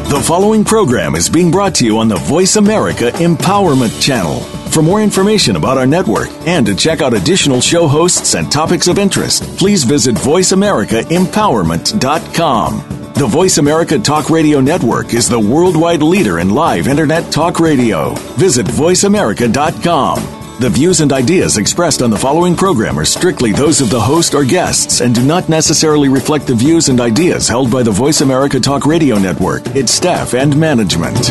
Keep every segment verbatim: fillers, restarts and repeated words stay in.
The following program is being brought to you on the Voice America Empowerment Channel. For more information about our network and to check out additional show hosts and topics of interest, please visit voice america empowerment dot com. The Voice America Talk Radio Network is the worldwide leader in live Internet talk radio. Visit voice america dot com. The views and ideas expressed on the following program are strictly those of the host or guests and do not necessarily reflect the views and ideas held by the Voice America Talk Radio Network, its staff, and management.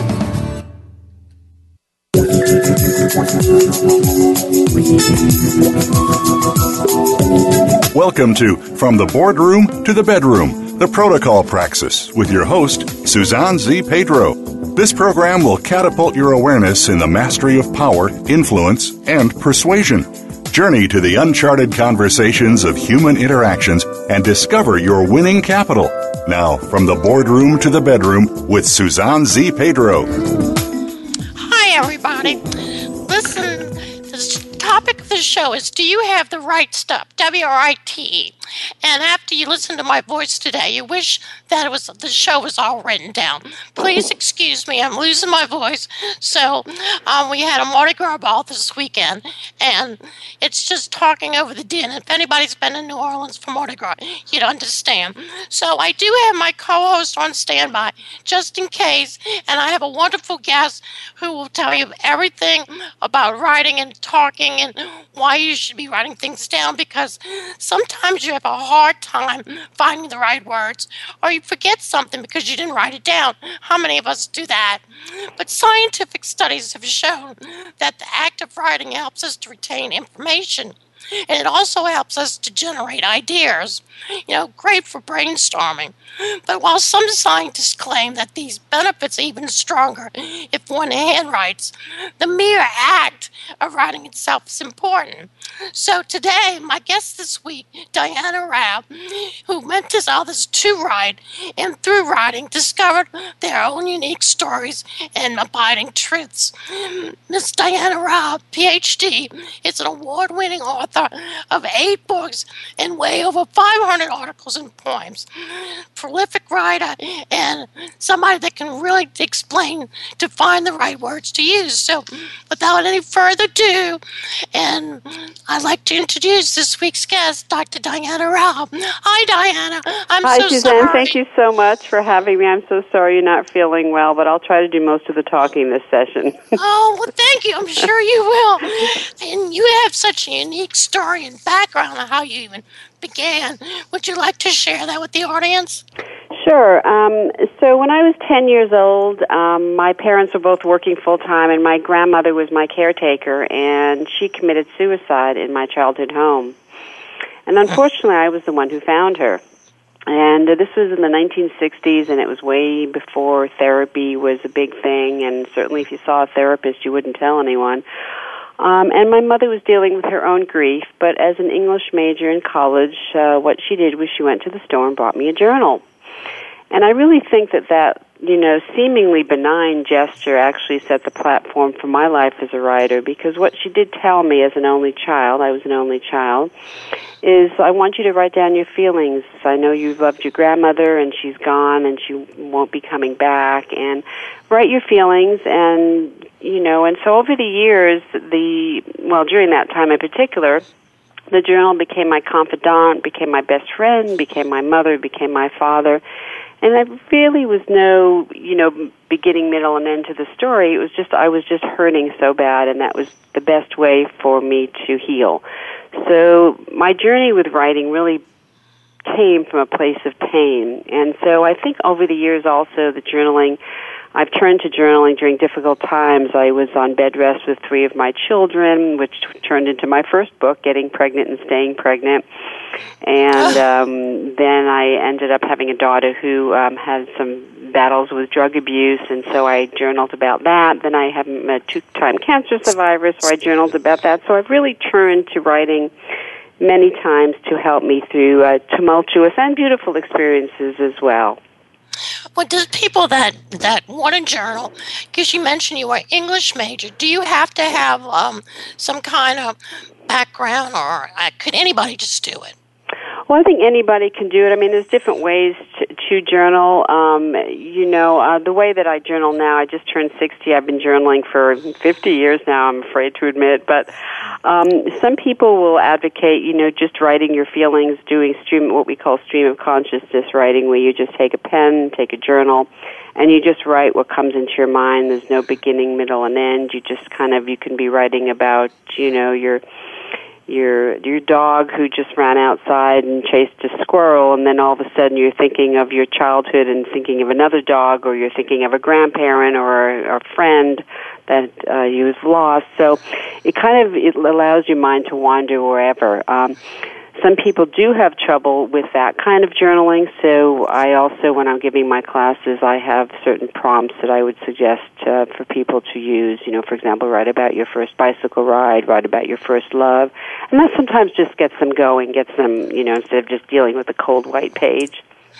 Welcome to From the Boardroom to the Bedroom, the Protocol Praxis, with your host, Suzanne Z. Pedro. This program will catapult your awareness in the mastery of power, influence, and persuasion. Journey to the uncharted conversations of human interactions and discover your winning capital. Now, from the boardroom to the bedroom with Suzanne Z. Pedro. Hi, everybody. Listen, the topic of the show is, do you have the right stuff? W R I T E. And after you listen to my voice today, you wish that it was the show was all written down. Please excuse me, I'm losing my voice. So um, we had a Mardi Gras ball this weekend, and it's just talking over the din. If anybody's been in New Orleans for Mardi Gras, you'd understand. So I do have my co-host on standby, just in case, and I have a wonderful guest who will tell you everything about writing and talking and why you should be writing things down, because sometimes you have a hard time finding the right words, or you forget something because you didn't write it down. How many of us do that? But scientific studies have shown that the act of writing helps us to retain information, and it also helps us to generate ideas. You know, great for brainstorming. But while some scientists claim that these benefits are even stronger if one handwrites, the mere act of writing itself is important. So today, my guest this week, Diana Rao, who meant as others to write, and through writing discovered their own unique stories and abiding truths. Miss Diana Rao, P H D, is an award-winning author of eight books and way over five hundred articles and poems. Prolific writer and somebody that can really explain to find the right words to use. So without any further ado, and I'd like to introduce this week's guest, Doctor Diana Rao. Hi, Diana. I'm Hi, so Suzanne. sorry. Thank you so much for having me. I'm so sorry you're not feeling well, but I'll try to do most of the talking this session. Oh, well, thank you. I'm sure you will. And you have such a unique story and background on how you even began. Would you like to share that with the audience? Sure. Um, so when I was ten years old, um, my parents were both working full-time, and my grandmother was my caretaker, and she committed suicide in my childhood home. And unfortunately, I was the one who found her. And uh, this was in the nineteen sixties, and it was way before therapy was a big thing, and certainly if you saw a therapist, you wouldn't tell anyone. Um, and my mother was dealing with her own grief, but as an English major in college, uh, what she did was she went to the store and bought me a journal. And I really think that that, you know, seemingly benign gesture actually set the platform for my life as a writer, because what she did tell me as an only child, I was an only child, is I want you to write down your feelings. I know you loved your grandmother and she's gone and she won't be coming back, and write your feelings. And, you know, and so over the years, the, well, during that time in particular, the journal became my confidant, became my best friend, became my mother, became my father. And there really was no, you know, beginning, middle, and end to the story. It was just, I was just hurting so bad, and that was the best way for me to heal. So my journey with writing really came from a place of pain. And so I think over the years also, the journaling, I've turned to journaling during difficult times. I was on bed rest with three of my children, which turned into my first book, Getting Pregnant and Staying Pregnant. And um, then I ended up having a daughter who um, had some battles with drug abuse, and so I journaled about that. Then I have a two-time cancer survivor, so I journaled about that. So I've really turned to writing many times to help me through uh, tumultuous and beautiful experiences as well. Well, does people that, that want to journal, because you mentioned you were English major, do you have to have um, some kind of background, or uh, could anybody just do it? Well, I think anybody can do it. I mean, there's different ways to, to journal. Um, you know, uh, the way that I journal now, I just turned sixty. I've been journaling for fifty years now, I'm afraid to admit. But um, some people will advocate, you know, just writing your feelings, doing stream, what we call stream of consciousness writing, where you just take a pen, take a journal, and you just write what comes into your mind. There's no beginning, middle, and end. You just kind of, you can be writing about, you know, your your your dog who just ran outside and chased a squirrel, and then all of a sudden you're thinking of your childhood and thinking of another dog, or you're thinking of a grandparent or a, a friend that uh, you've lost. So it kind of it allows your mind to wander wherever. Um, Some people do have trouble with that kind of journaling, so I also, when I'm giving my classes, I have certain prompts that I would suggest uh, for people to use. You know, for example, write about your first bicycle ride, write about your first love, and that sometimes just gets them going, gets them, you know, instead of just dealing with a cold white page.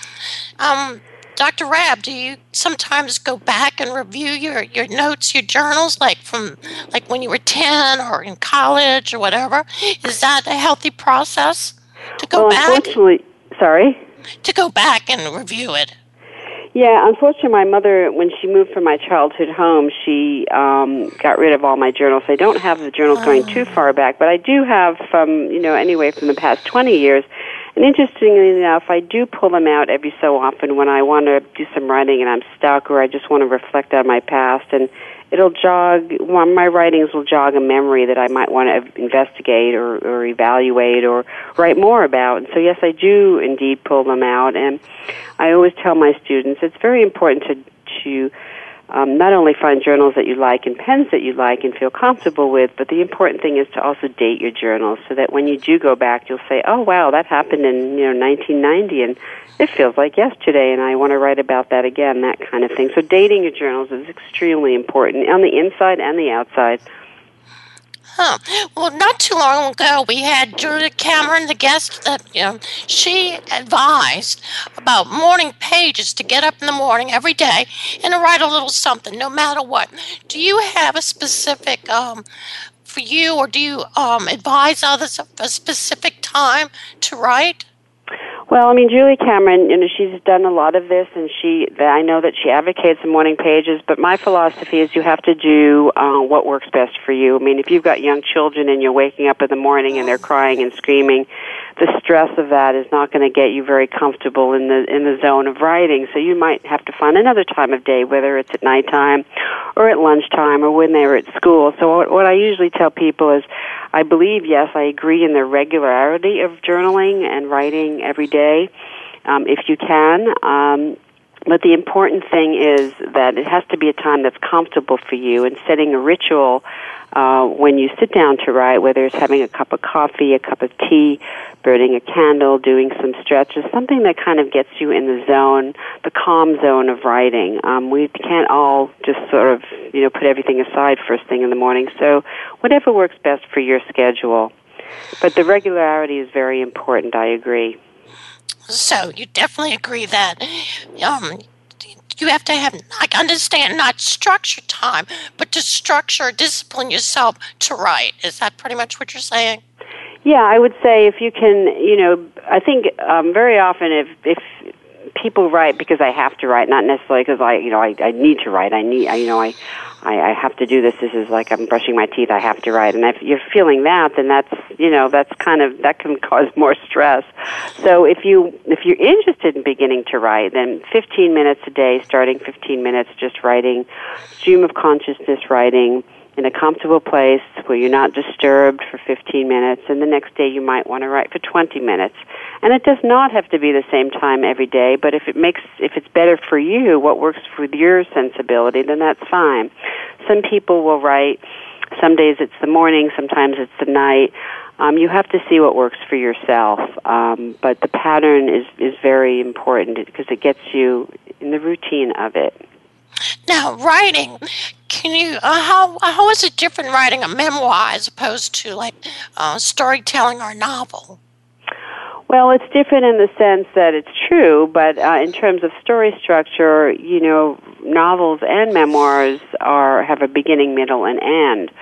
Um, Doctor Rabb, do you sometimes go back and review your, your notes, your journals, like from like when you were ten or in college or whatever? Is that a healthy process to go well, back? Unfortunately, sorry? To go back and review it. Yeah, unfortunately, my mother, when she moved from my childhood home, she um, got rid of all my journals. I don't have the journals going too far back, but I do have from, you know, anyway, from the past twenty years. And interestingly enough, I do pull them out every so often when I want to do some writing and I'm stuck, or I just want to reflect on my past, and it'll jog, well, my writings will jog a memory that I might want to investigate or, or evaluate or write more about. And so, yes, I do indeed pull them out. And I always tell my students it's very important to, to um, not only find journals that you like and pens that you like and feel comfortable with, but the important thing is to also date your journals so that when you do go back, you'll say, oh, wow, that happened in, you know, nineteen ninety, and it feels like yesterday, and I want to write about that again, that kind of thing. So dating your journals is extremely important on the inside and the outside. Huh. Well, not too long ago, we had Julia Cameron, the guest, that, you know, she advised about morning pages, to get up in the morning every day and to write a little something, no matter what. Do you have a specific, um, for you, or do you um, advise others of a specific time to write? Well, I mean, Julie Cameron, you know, she's done a lot of this, and she, I know that she advocates the morning pages, but my philosophy is you have to do uh, what works best for you. I mean, if you've got young children and you're waking up in the morning and they're crying and screaming, the stress of that is not going to get you very comfortable in the in the zone of writing. So you might have to find another time of day, whether it's at nighttime or at lunchtime or when they're at school. So what, what I usually tell people is, I believe, yes, I agree in the regularity of journaling and writing every day, um, if you can. Um, but the important thing is that it has to be a time that's comfortable for you, and setting a ritual uh, when you sit down to write, whether it's having a cup of coffee, a cup of tea, burning a candle, doing some stretches, something that kind of gets you in the zone, the calm zone of writing. Um, we can't all just sort of, you know, put everything aside first thing in the morning. So whatever works best for your schedule. But the regularity is very important, I agree. So you definitely agree that um, you have to have, like, understand, not structure time, but to structure, discipline yourself to write. Is that pretty much what you're saying? Yeah, I would say if you can, you know, I think um, very often if if people write because I have to write, not necessarily because I, you know, I, I need to write. I need, I, you know, I, I, I have to do this. This is like I'm brushing my teeth. I have to write. And if you're feeling that, then that's, you know, that's kind of, that can cause more stress. So if you, if you're interested in beginning to write, then fifteen minutes a day, starting fifteen minutes, just writing, stream of consciousness writing, in a comfortable place where you're not disturbed for fifteen minutes, and the next day you might want to write for twenty minutes. And it does not have to be the same time every day, but if it makes, if it's better for you, what works for your sensibility, then that's fine. Some people will write, some days it's the morning, sometimes it's the night. Um, you have to see what works for yourself, um, but the pattern is, is very important because it gets you in the routine of it. Now, writing, can you, uh, how how is it different writing a memoir as opposed to, like, uh, storytelling or a novel? Well, it's different in the sense that it's true, but uh, in terms of story structure, you know, novels and memoirs are have a beginning, middle, and end.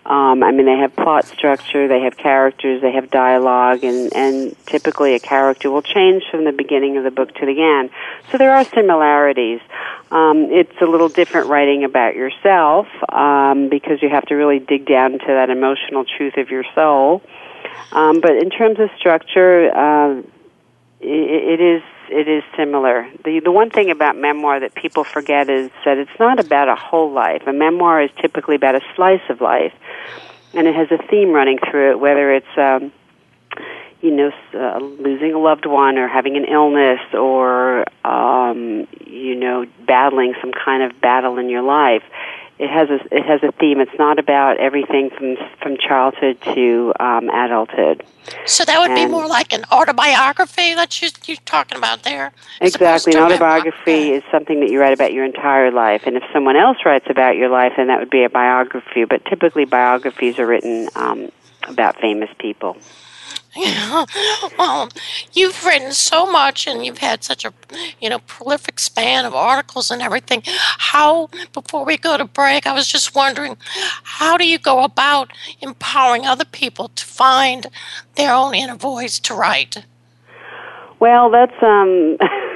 Um, I mean, they have plot structure, they have characters, they have dialogue, and, and typically a character will change from the beginning of the book to the end. So there are similarities. Um, it's a little different writing about yourself um, because you have to really dig down into that emotional truth of your soul. Um, but in terms of structure, uh, it, it is it is similar. The the one thing about memoir that people forget is that it's not about a whole life. A memoir is typically about a slice of life, and it has a theme running through it, whether it's um, you know uh, losing a loved one, or having an illness, or um, you know battling some kind of battle in your life. It has a it has a theme. It's not about everything from from childhood to um, adulthood. So that would and be more like an autobiography that you, you're talking about there? Exactly. An autobiography is something that you write about your entire life. And if someone else writes about your life, then that would be a biography. But typically biographies are written um, about famous people. Yeah. Well, you've written so much, and you've had such a, you know, prolific span of articles and everything. How, before we go to break, I was just wondering, how do you go about empowering other people to find their own inner voice to write? Well, that's um,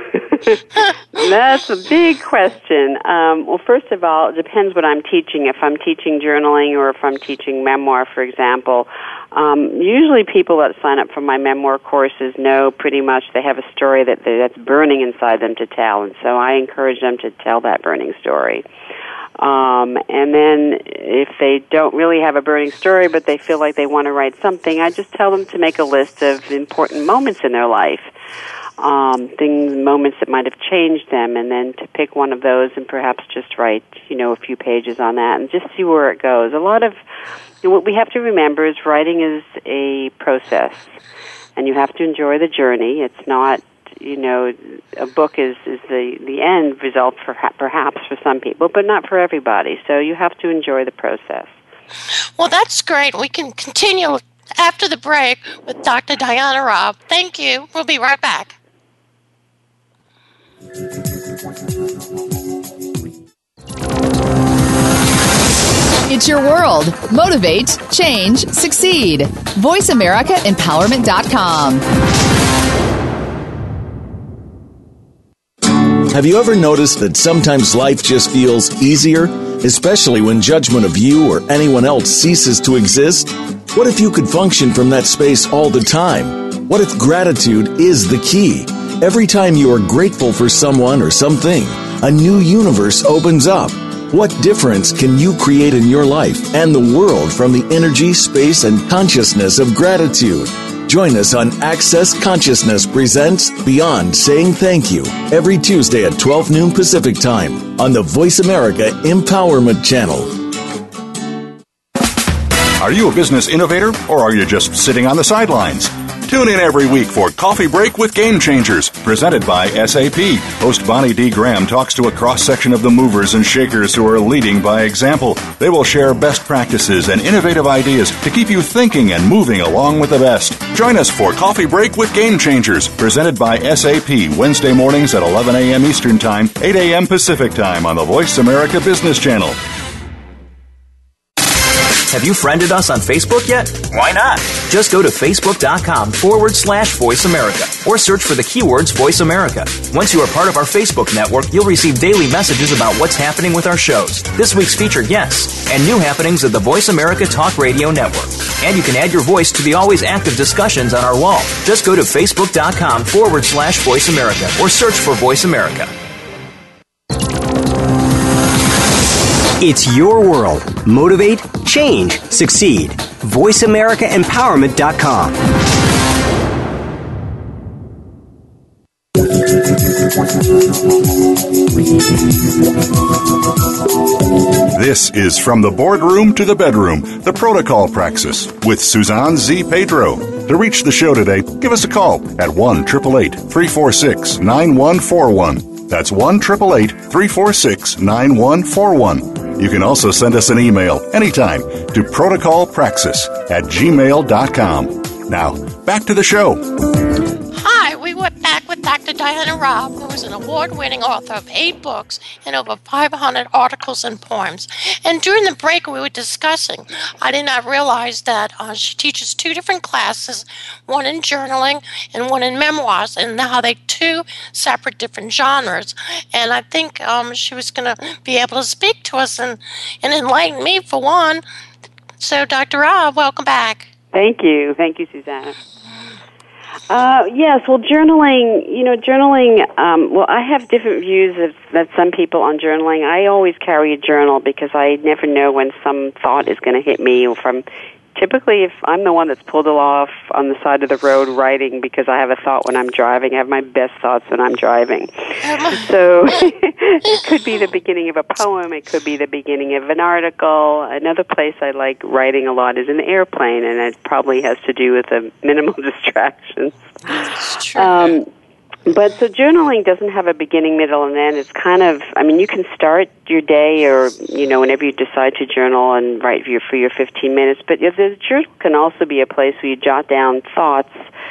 that's a big question. Um, well, first of all, it depends what I'm teaching. If I'm teaching journaling or if I'm teaching memoir, for example. Um, usually people that sign up for my memoir courses know pretty much they have a story that they, that's burning inside them to tell, and so I encourage them to tell that burning story. Um, and then if they don't really have a burning story but they feel like they want to write something, I just tell them to make a list of important moments in their life, um, things, moments that might have changed them, and then to pick one of those and perhaps just write, you know, a few pages on that and just see where it goes. A lot of What we have to remember is writing is a process, and you have to enjoy the journey. It's not, you know, a book is, is the, the end result for, perhaps for some people, but not for everybody. So you have to enjoy the process. Well, that's great. We can continue after the break with Doctor Diana Robb. Thank you. We'll be right back. It's your world. Motivate, change, succeed. voice america empowerment dot com. Have you ever noticed that sometimes life just feels easier, especially when judgment of you or anyone else ceases to exist? What if you could function from that space all the time? What if gratitude is the key? Every time you are grateful for someone or something, a new universe opens up. What difference can you create in your life and the world from the energy, space, and consciousness of gratitude? Join us on Access Consciousness Presents Beyond Saying Thank You every Tuesday at twelve noon Pacific Time on the Voice America Empowerment Channel. Are you a business innovator, or are you just sitting on the sidelines? Tune in every week for Coffee Break with Game Changers, presented by S A P. Host Bonnie D. Graham talks to a cross-section of the movers and shakers who are leading by example. They will share best practices and innovative ideas to keep you thinking and moving along with the best. Join us for Coffee Break with Game Changers, presented by S A P, Wednesday mornings at eleven a.m. Eastern Time, eight a.m. Pacific Time on the Voice America Business Channel. Have you friended us on Facebook yet? Why not? Just go to facebook.com forward slash Voice America or search for the keywords Voice America. Once you are part of our Facebook network, you'll receive daily messages about what's happening with our shows, this week's featured guests, and new happenings at the Voice America Talk Radio Network. And you can add your voice to the always active discussions on our wall. Just go to facebook.com forward slash Voice America or search for Voice America. It's your world. Motivate, change, succeed. voice america empowerment dot com. This is From the Boardroom to the Bedroom, the Protocol Praxis, with Suzanne Z. Pedro. To reach the show today, give us a call at one eight eight eight, three four six, nine one four one. That's one eight eight eight, three four six, nine one four one. You can also send us an email anytime to protocolpraxis at gmail dot com. Now, back to the show. Hi, we went back with Doctor Diana Robb, who is an award-winning author of eight books and over five hundred articles and poems. And during the break we were discussing, I did not realize that uh, she teaches two different classes, one in journaling and one in memoirs, and how they two separate different genres. And I think um, she was going to be able to speak to us and, and enlighten me for one. So, Doctor Robb, welcome back. Thank you. Thank you, Susanna. Uh, yes, well, journaling, you know, journaling, um, well, I have different views of that some people on journaling. I always carry a journal because I never know when some thought is going to hit me, or from typically if I'm the one that's pulled off on the side of the road writing because I have a thought when I'm driving. I have my best thoughts when I'm driving. So it could be the beginning of a poem. It could be the beginning of an article. Another place I like writing a lot is in the airplane, and it probably has to do with the minimal distractions. That's true. Um, But so journaling doesn't have a beginning, middle, and end. It's kind of, I mean, you can start your day or, you know, whenever you decide to journal and write for your, for your fifteen minutes. But the journal can also be a place where you jot down thoughts,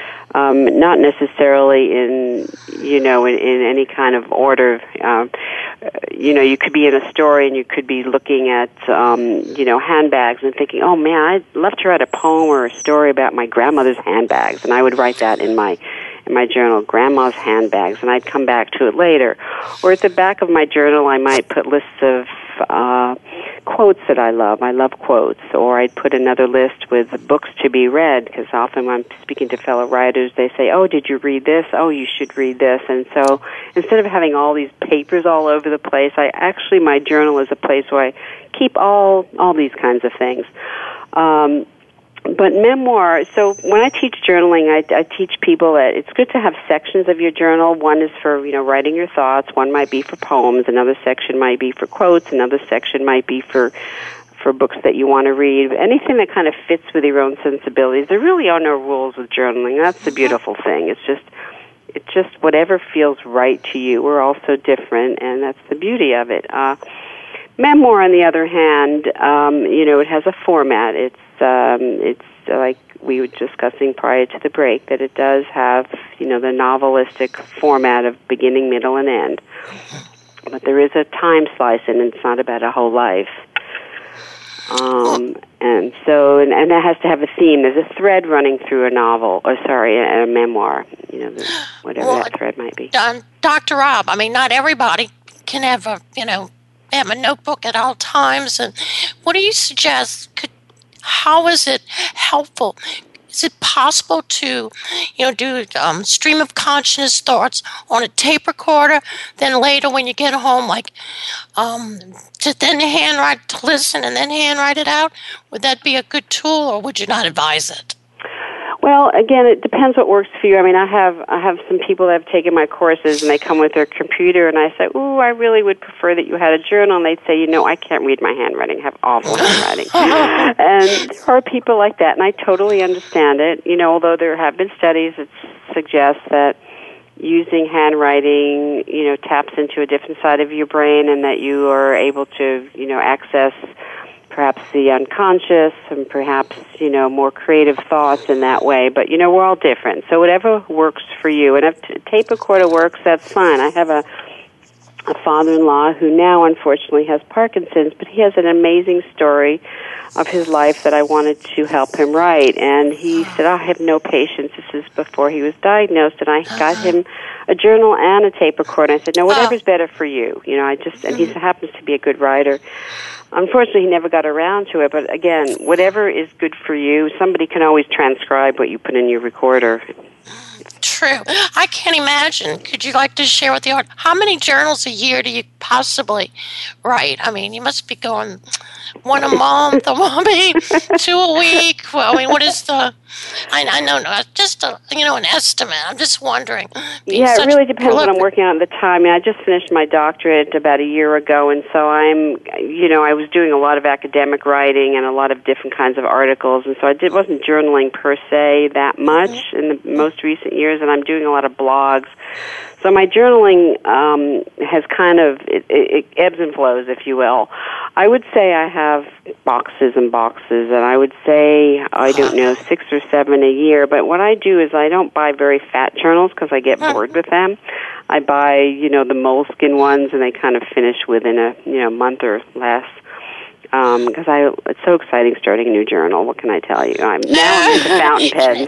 um, not necessarily in, you know, in, in any kind of order. Um, you know, you could be in a story and you could be looking at, um, you know, handbags and thinking, oh, man, I'd love to write a poem or a story about my grandmother's handbags. And I would write that in my in my journal, Grandma's handbags, and I'd come back to it later. Or at the back of my journal, I might put lists of uh, quotes that I love. I love quotes. Or I'd put another list with books to be read, because often when I'm speaking to fellow writers, they say, oh, did you read this? Oh, you should read this. And so instead of having all these papers all over the place, I actually, my journal is a place where I keep all, all these kinds of things. Um, But memoir, so when I teach journaling, I, I teach people that it's good to have sections of your journal. One is for, you know, writing your thoughts. One might be for poems. Another section might be for quotes. Another section might be for for books that you want to read. Anything that kind of fits with your own sensibilities. There really are no rules with journaling. That's the beautiful thing. It's just, it's just whatever feels right to you. We're all so different, and that's the beauty of it. Uh, memoir, on the other hand, um, you know, it has a format. It's Um, it's like we were discussing prior to the break, that it does have, you know, the novelistic format of beginning, middle, and end. But there is a time slice, and it's not about a whole life. Um, and so, and, and that has to have a theme. There's a thread running through a novel, or sorry, a, a memoir, you know, whatever well, that thread might be. Um, Doctor Robb, I mean, not everybody can have a, you know, have a notebook at all times. And what do you suggest? Could How is it helpful? Is it possible to, you know, do um, stream of consciousness thoughts on a tape recorder, then later when you get home, like, um, to then handwrite, to listen and then handwrite it out? Would that be a good tool, or would you not advise it? Well, again, it depends what works for you. I mean, I have I have some people that have taken my courses, and they come with their computer, and I say, ooh, I really would prefer that you had a journal, and they'd say, you know, I can't read my handwriting. I have awful handwriting. And there are people like that, and I totally understand it. You know, although there have been studies that suggest that using handwriting, you know, taps into a different side of your brain, and that you are able to, you know, access perhaps the unconscious and perhaps, you know, more creative thoughts in that way. But, you know, we're all different. So whatever works for you. And if t- tape recorder works, that's fine. I have a, a father-in-law who now, unfortunately, has Parkinson's, but he has an amazing story of his life that I wanted to help him write. And he said, oh, I have no patience. This is before he was diagnosed. And I got him a journal and a tape recorder. I said, no, whatever's better for you. You know, I just, and he happens to be a good writer. Unfortunately, he never got around to it, but again, whatever is good for you, somebody can always transcribe what you put in your recorder. True. I can't imagine. Could you like to share with the audience, how many journals a year do you possibly write? I mean, you must be going one a month, I mean, two a week. Well, I mean, what is the, I, I know, just a, you know, an estimate. I'm just wondering. Yeah, it really depends what I'm working on at the time. I mean, I just finished my doctorate about a year ago, and so I'm, you know, I was doing a lot of academic writing and a lot of different kinds of articles, and so I did, wasn't journaling per se that much mm-hmm. in the most recent years, and I'm doing a lot of blogs. So my journaling um, has kind of, it, it, it ebbs and flows, if you will. I would say I have boxes and boxes, and I would say, I don't know, six or seven a year. But what I do is I don't buy very fat journals because I get bored with them. I buy, you know, the moleskin ones, and they kind of finish within a, you know, month or less. Because I, it's so exciting starting a new journal. What can I tell you? I'm now into fountain pens.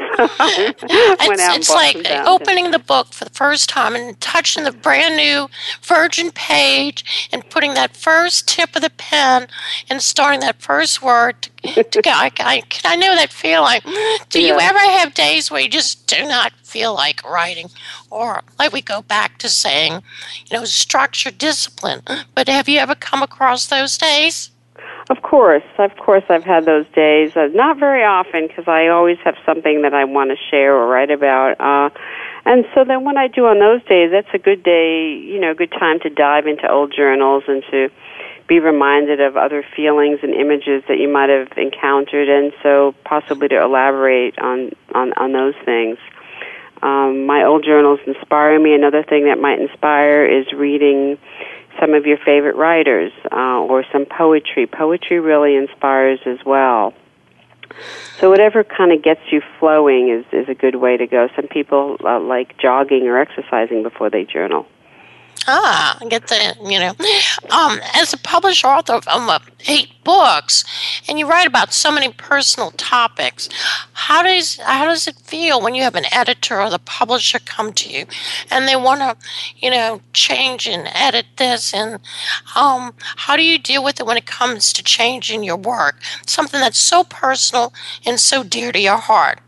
it's it's like opening the book for the first time and touching the brand new virgin page and putting that first tip of the pen and starting that first word. To, to go. I, I, I know that feeling. Do yeah. you ever have days where you just do not feel like writing? Or like we go back to saying, you know, structure, discipline. But have you ever come across those days? Of course, of course I've had those days. Uh, not very often because I always have something that I want to share or write about. Uh, and so then when I do on those days, that's a good day, you know, a good time to dive into old journals and to be reminded of other feelings and images that you might have encountered, and so possibly to elaborate on, on, on those things. Um, my old journals inspire me. Another thing that might inspire is reading some of your favorite writers, uh, or some poetry. Poetry really inspires as well. So whatever kind of gets you flowing is, is a good way to go. Some people uh, like jogging or exercising before they journal. Ah, I get the, you know. Um, as a published author of um, eight books, and you write about so many personal topics, how does how does it feel when you have an editor or the publisher come to you and they want to, you know, change and edit this? And um, how do you deal with it when it comes to changing your work, something that's so personal and so dear to your heart?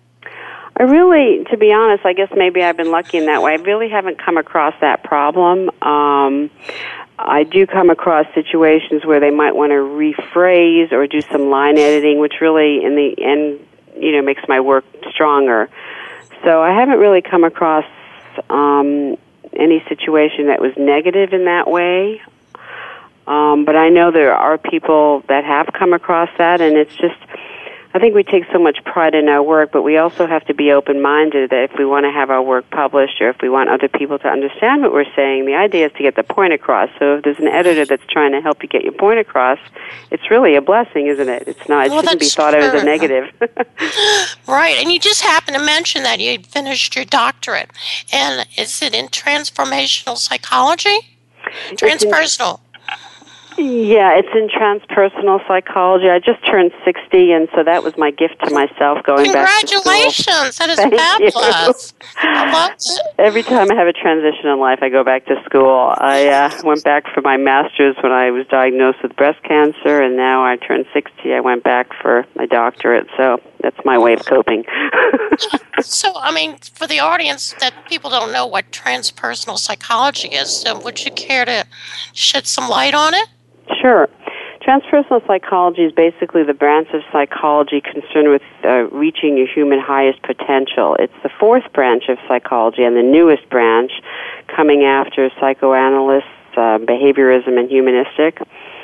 I really, to be honest, I guess maybe I've been lucky in that way. I really haven't come across that problem. Um, I do come across situations where they might want to rephrase or do some line editing, which really, in the end, you know, makes my work stronger. So I haven't really come across um, any situation that was negative in that way. Um, but I know there are people that have come across that, and it's just, I think we take so much pride in our work, but we also have to be open-minded that if we want to have our work published or if we want other people to understand what we're saying, the idea is to get the point across. So if there's an editor that's trying to help you get your point across, it's really a blessing, isn't it? It's not. It well, shouldn't be thought of as a negative. Right, and you just happened to mention that you had finished your doctorate. And is it in transformational psychology? Transpersonal. Yeah, it's in transpersonal psychology. I just turned sixty, and so that was my gift to myself going back to school. Congratulations! That is Thank fabulous. You. I love it. Every time I have a transition in life, I go back to school. I uh, went back for my master's when I was diagnosed with breast cancer, and now I turned sixty. I went back for my doctorate, so that's my way of coping. So, I mean, for the audience that people don't know what transpersonal psychology is, so would you care to shed some light on it? Sure. Transpersonal psychology is basically the branch of psychology concerned with uh, reaching your human highest potential. It's the fourth branch of psychology and the newest branch, coming after psychoanalysts, uh, behaviorism, and humanistic.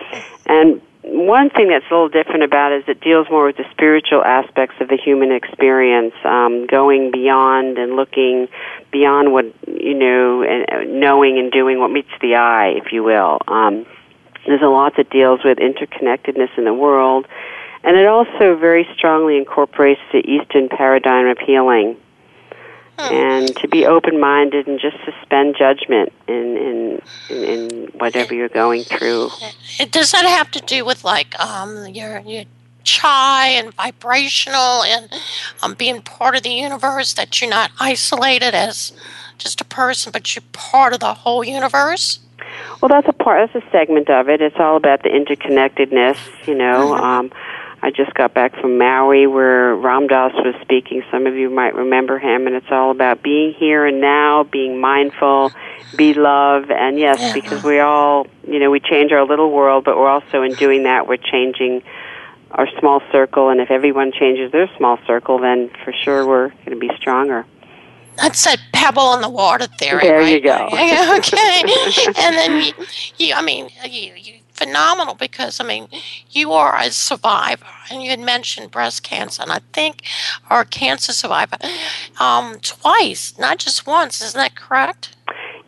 And one thing that's a little different about it is it deals more with the spiritual aspects of the human experience, um, going beyond and looking beyond what, you know, and knowing and doing what meets the eye, if you will. Um, There's a lot that deals with interconnectedness in the world, and it also very strongly incorporates the Eastern paradigm of healing. Hmm. And to be open-minded and just suspend judgment in, in, in, in whatever you're going through. Does that have to do with, like, um, your, your chi and vibrational and um, being part of the universe, that you're not isolated as just a person, but you're part of the whole universe? Well, that's a part. That's a segment of it. It's all about the interconnectedness. You know, mm-hmm. um, I just got back from Maui, where Ram Dass was speaking. Some of you might remember him, and it's all about being here and now, being mindful, be love, and yes, yeah. because we all, you know, we change our little world, but we're also in doing that, we're changing our small circle, and if everyone changes their small circle, then for sure we're going to be stronger. That's that pebble in the water theory, there right? You go. Okay. And then, you, you I mean, you, you phenomenal because, I mean, you are a survivor, and you had mentioned breast cancer, and I think, or cancer survivor, um, twice, not just once. Isn't that correct?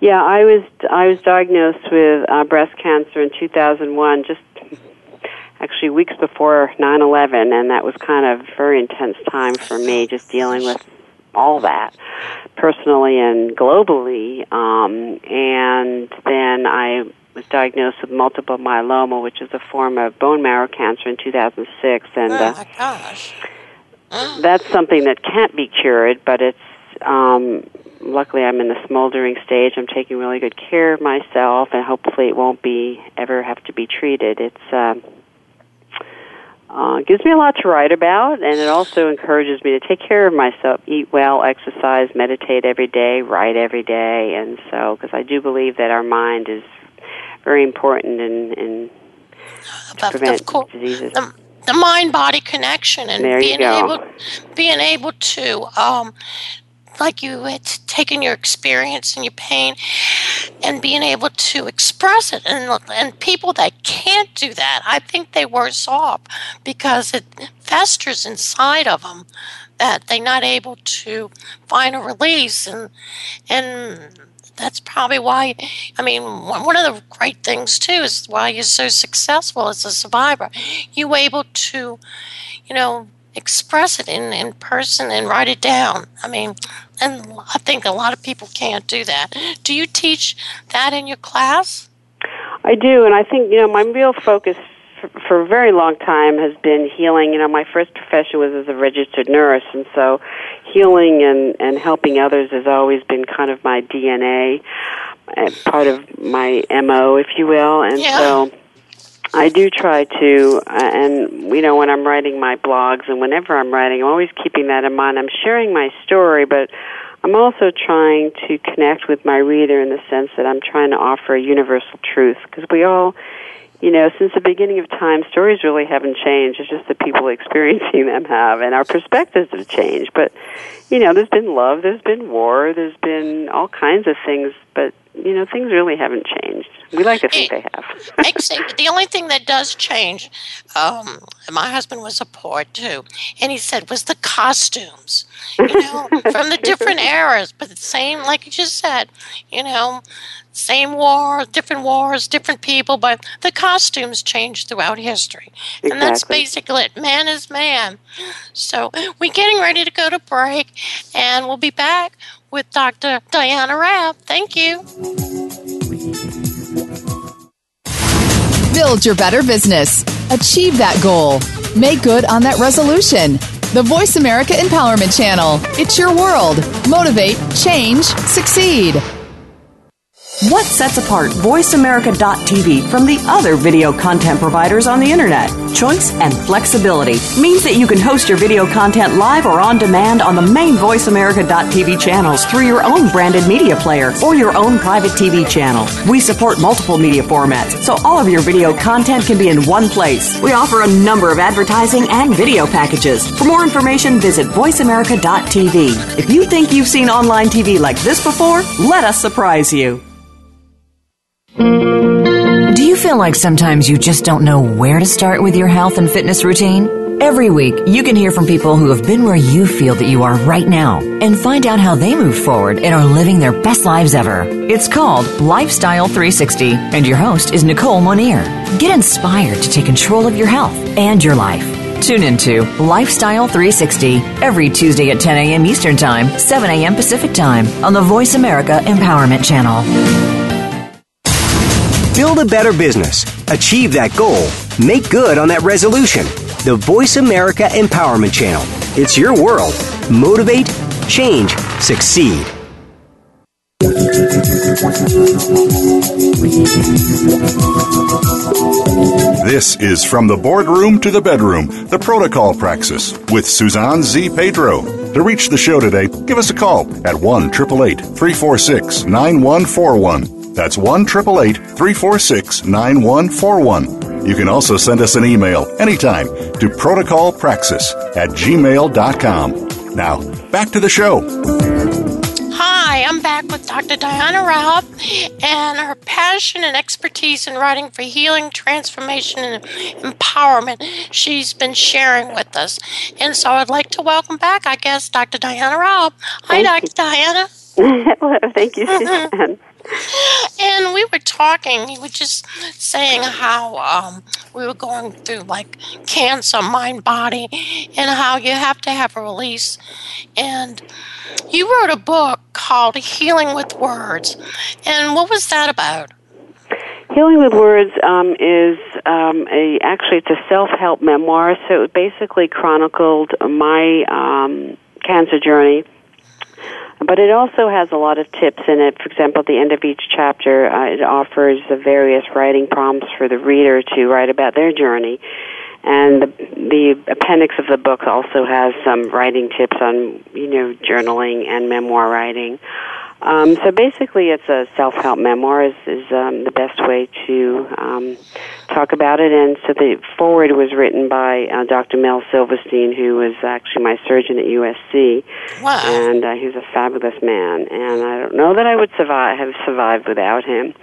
Yeah, I was I was diagnosed with uh, breast cancer in two thousand one, just actually weeks before nine eleven, and that was kind of a very intense time for me, just dealing with all that, personally and globally. Um, and then I was diagnosed with multiple myeloma, which is a form of bone marrow cancer, in two thousand six. And, oh, uh, my gosh. that's something that can't be cured, but it's... Um, luckily, I'm in the smoldering stage. I'm taking really good care of myself, and hopefully it won't be ever have to be treated. It's uh, uh, gives me a lot to write about, and it also encourages me to take care of myself, eat well, exercise, meditate every day, write every day, and so, because I do believe that our mind is very important in, in to prevent diseases. The, the mind-body connection, and there being you go. able being able to um, like you had taken your experience and your pain and being able to express it. And, and people that can't do that, I think they're worse off because it festers inside of them that they're not able to find a release. And, and that's probably why, I mean, one of the great things, too, is why you're so successful as a survivor. You were able to, you know, express it in, in person and write it down. I mean, and I think a lot of people can't do that. Do you teach that in your class? I do, and I think, you know, my real focus for, for a very long time has been healing. You know, my first profession was as a registered nurse, and so healing and, and helping others has always been kind of my D N A, part of my M O, if you will, and yeah. so I do try to, uh, and, you know, when I'm writing my blogs and whenever I'm writing, I'm always keeping that in mind. I'm sharing my story, but I'm also trying to connect with my reader in the sense that I'm trying to offer a universal truth, because we all, you know, since the beginning of time, stories really haven't changed. It's just the people experiencing them have, and our perspectives have changed. But, you know, there's been love, there's been war, there's been all kinds of things, but, you know, things really haven't changed. We like to think they have. Exactly. The only thing that does change, um, my husband was a poet too, and he said, was the costumes, you know, from the different eras, but the same, like you just said, you know, same war, different wars, different people, but the costumes change throughout history. Exactly. And that's basically it. Man is man. So we're getting ready to go to break, and we'll be back with Doctor Diana Rabb. Thank you. Build your better business. Achieve that goal. Make good on that resolution. The Voice America Empowerment Channel. It's your world. Motivate, change, succeed. What sets apart Voice America dot T V from the other video content providers on the Internet? Choice and flexibility means that you can host your video content live or on demand on the main Voice America dot T V channels through your own branded media player or your own private T V channel. We support multiple media formats, so all of your video content can be in one place. We offer a number of advertising and video packages. For more information, visit Voice America dot T V. If you think you've seen online T V like this before, let us surprise you. Do you feel like sometimes you just don't know where to start with your health and fitness routine? Every week, you can hear from people who have been where you feel that you are right now and find out how they moved forward and are living their best lives ever. It's called Lifestyle three sixty, and your host is Nicole Monier. Get inspired to take control of your health and your life. Tune into Lifestyle three sixty every Tuesday at ten a.m. Eastern Time, seven a.m. Pacific Time on the Voice America Empowerment Channel. Build a better business. Achieve that goal. Make good on that resolution. The Voice America Empowerment Channel. It's your world. Motivate, change, succeed. This is From the Boardroom to the Bedroom, the Protocol Praxis with Suzanne Z. Pedro. To reach the show today, give us a call at one eight eight eight, three four six, nine one four one. That's one eight eight eight, three four six, nine one four one. You can also send us an email anytime to protocolpraxis at gmail dot com. Now, back to the show. Hi, I'm back with Doctor Diana Rabb, and her passion and expertise in writing for healing, transformation, and empowerment she's been sharing with us. And so I'd like to welcome back, I guess, Doctor Diana Rabb. Hi, Doctor Diana. Hello, thank you, Suzanne. And we were talking, he was just saying how um, we were going through like cancer, mind, body, and how you have to have a release. And you wrote a book called Healing with Words. And what was that about? Healing with Words um, is um, a actually it's a self-help memoir. So it basically chronicled my um, cancer journey. But it also has a lot of tips in it. For example, at the end of each chapter, uh, it offers uh, various writing prompts for the reader to write about their journey. And the, the appendix of the book also has some writing tips on, you know, journaling and memoir writing. Um, so basically, it's a self-help memoir is, is um, the best way to um, talk about it. And so the foreword was written by uh, Doctor Mel Silverstein, who was actually my surgeon at U S C. Wow. And uh, he's a fabulous man. And I don't know that I would survive have survived without him.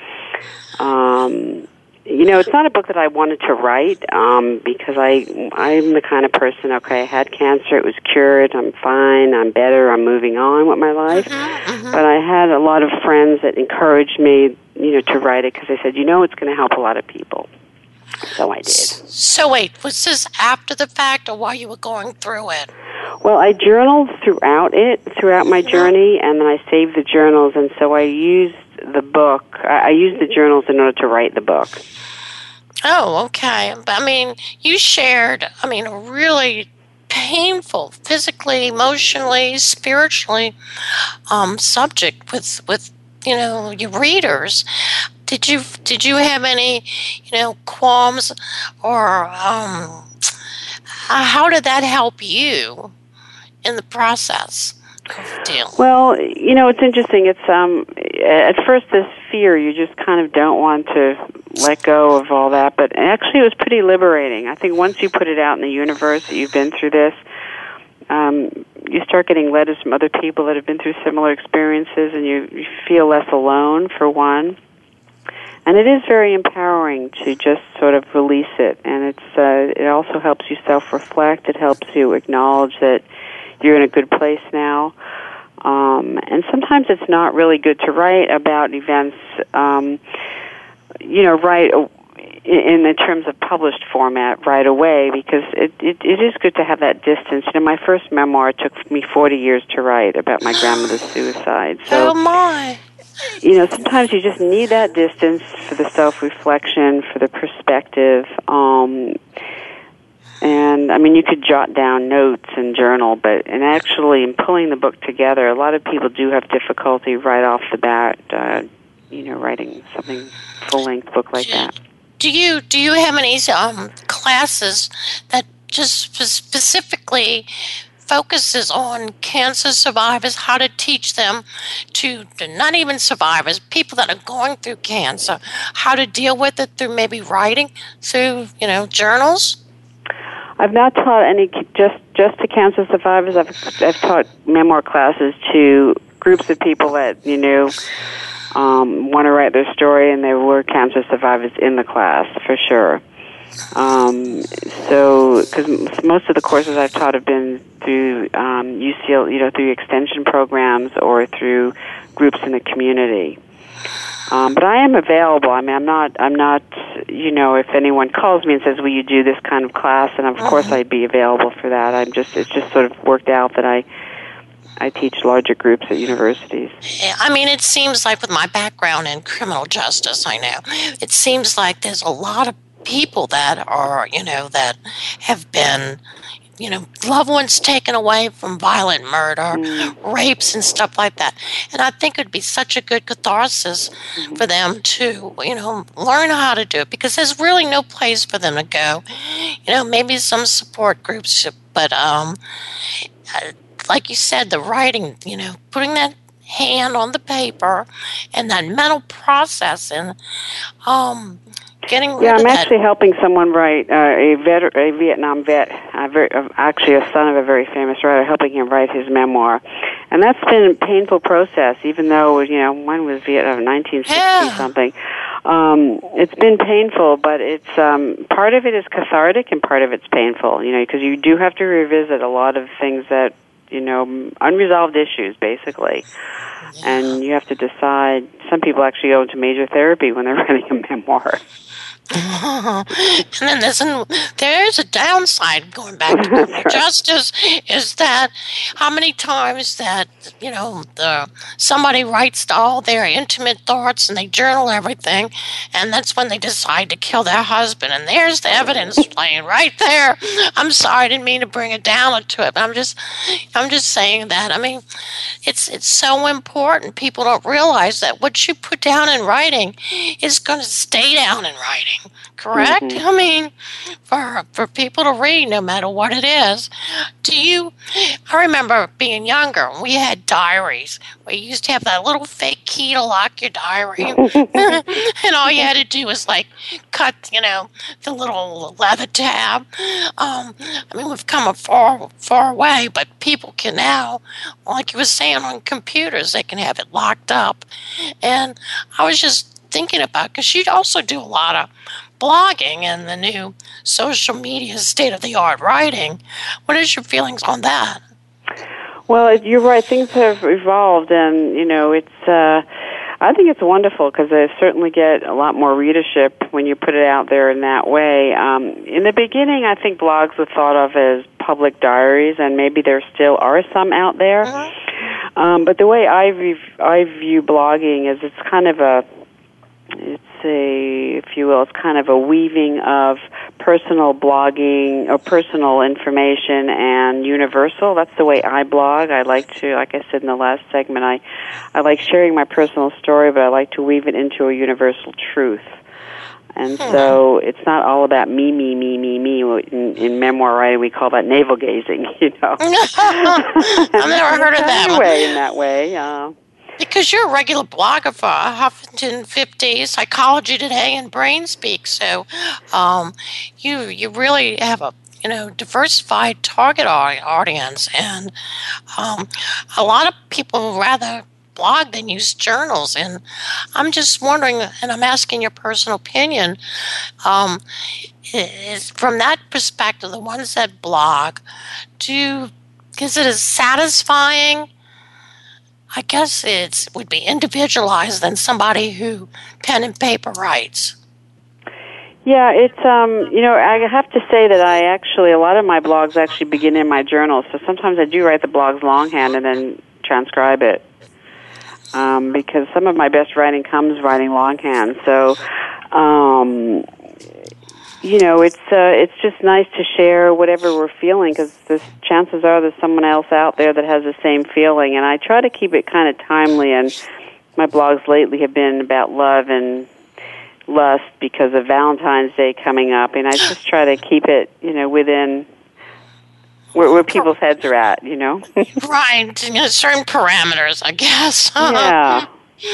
Um, you know, it's not a book that I wanted to write um, because I, I'm the kind of person, okay, I had cancer, it was cured, I'm fine, I'm better, I'm moving on with my life. Mm-hmm, mm-hmm. But I had a lot of friends that encouraged me, you know, to write it because they said, you know, it's going to help a lot of people. So I did. So wait, was this after the fact or while you were going through it? Well, I journaled throughout it, throughout my journey, and then I saved the journals, and so I used the book, I used the journals in order to write the book. Oh, okay. But I mean, you shared, I mean, a really painful, physically, emotionally, spiritually um, subject with, with, you know, your readers. Did you did you have any, you know, qualms or um, how did that help you in the process of dealing? Well, you know, it's interesting. It's um, at first this fear, you just kind of don't want to let go of all that, but actually it was pretty liberating. I think once you put it out in the universe that you've been through this, um, you start getting letters from other people that have been through similar experiences, and you, you feel less alone, for one. And it is very empowering to just sort of release it, and it's uh, it also helps you self-reflect. It helps you acknowledge that you're in a good place now. Um, and sometimes it's not really good to write about events, um, you know, right in the terms of published format right away, because it, it, it is good to have that distance. You know, my first memoir took me forty years to write about my grandmother's suicide. So, oh, my. You know, sometimes you just need that distance for the self-reflection, for the perspective. Um, and, I mean, you could jot down notes and journal, but and actually in pulling the book together, a lot of people do have difficulty right off the bat, uh, you know, writing something full-length book like that. Do you do you have any um, classes that just specifically focuses on cancer survivors, how to teach them to, to not even survivors, people that are going through cancer, how to deal with it through maybe writing, through, you know, journals? I've not taught any just just to cancer survivors. I've I've taught memoir classes to groups of people that, you know, um, want to write their story, and there were cancer survivors in the class for sure. Um, so, because most of the courses I've taught have been through um, U C L, you know, through extension programs or through groups in the community. Um, but I am available. I mean, I'm not, I'm not, you know, if anyone calls me and says, will you do this kind of class? And of mm-hmm. course I'd be available for that. I'm just, it's just sort of worked out that I, I teach larger groups at universities. I mean, it seems like with my background in criminal justice, I know, it seems like there's a lot of people that are, you know, that have been, you know, loved ones taken away from violent murder, mm. rapes and stuff like that. And I think it would be such a good catharsis mm-hmm. for them to, you know, learn how to do it, because there's really no place for them to go. You know, maybe some support groups, but um, like you said, the writing, you know, putting that hand on the paper and that mental process and um, getting rid yeah, of I'm that. actually helping someone write uh, a vet, a Vietnam vet, a very, uh, actually a son of a very famous writer, helping him write his memoir, and that's been a painful process. Even though, you know, when was Vietnam? nineteen sixty yeah. something. Um, it's been painful, but it's um, part of it is cathartic and part of it's painful. You know, because you do have to revisit a lot of things that you know, unresolved issues, basically. Yeah. And you have to decide. Some people actually go into major therapy when they're writing a memoir. And then there's, an, there's a downside, going back to criminal justice, is that how many times that, you know, the somebody writes all their intimate thoughts and they journal everything, and that's when they decide to kill their husband. And there's the evidence playing right there. I'm sorry, I didn't mean to bring it down to it, but I'm just, I'm just saying that. I mean, it's it's so important. People don't realize that what you put down in writing is going to stay down in writing. Correct? Mm-hmm. I mean, for for people to read, no matter what it is. Do you, I remember being younger, we had diaries. We used to have that little fake key to lock your diary. And all you had to do was, like, cut, you know, the little leather tab. Um, I mean, we've come a far, far way, but people can now, like you were saying, on computers, they can have it locked up. And I was just thinking about, because you also do a lot of blogging and the new social media state-of-the-art writing. What is your feelings on that? Well, you're right. Things have evolved, and, you know, it's, uh, I think it's wonderful because they certainly get a lot more readership when you put it out there in that way. Um, in the beginning, I think blogs were thought of as public diaries, and maybe there still are some out there. Mm-hmm. Um, but the way I, re- I view blogging is it's kind of a, it's a, if you will, it's kind of a weaving of personal blogging or personal information and universal. That's the way I blog. I like to, like I said in the last segment, I, I like sharing my personal story, but I like to weave it into a universal truth. And so it's not all about me, me, me, me, me. In, in memoir writing, we call that navel gazing, you know. I've never heard of that one. Way in that way, uh, because you're a regular blogger for Huffington fifty, Psychology Today, and BrainSpeak, so um, you you really have a you know diversified target audience, and um, a lot of people rather blog than use journals. And I'm just wondering, and I'm asking your personal opinion, um, is from that perspective, the ones that blog, do is it as satisfying? I guess it would be individualized than somebody who pen and paper writes. Yeah, it's, um, you know, I have to say that I actually, a lot of my blogs actually begin in my journal, so sometimes I do write the blogs longhand and then transcribe it, um, because some of my best writing comes writing longhand, so, um, you know, it's uh, it's just nice to share whatever we're feeling, because the chances are there's someone else out there that has the same feeling. And I try to keep it kind of timely, and my blogs lately have been about love and lust because of Valentine's Day coming up, and I just try to keep it, you know, within where, where people's heads are at, you know. Right, you know, certain parameters, I guess. Yeah.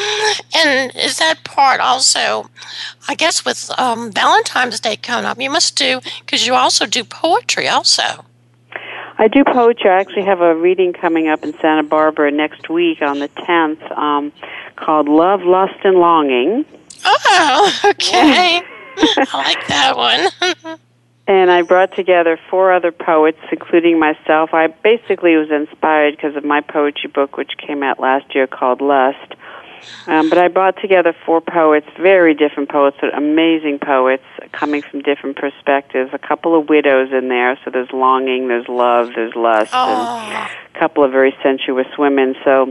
And is that part also, I guess with um, Valentine's Day coming up, you must do, because you also do poetry also. I do poetry. I actually have a reading coming up in Santa Barbara next week on the tenth um, called Love, Lust, and Longing. Oh, okay. I like that one. And I brought together four other poets, including myself. I basically was inspired because of my poetry book, which came out last year, called Lust. Um, but I brought together four poets, very different poets, but amazing poets coming from different perspectives. A couple of widows in there, so there's longing, there's love, there's lust, oh. and a couple of very sensuous women. So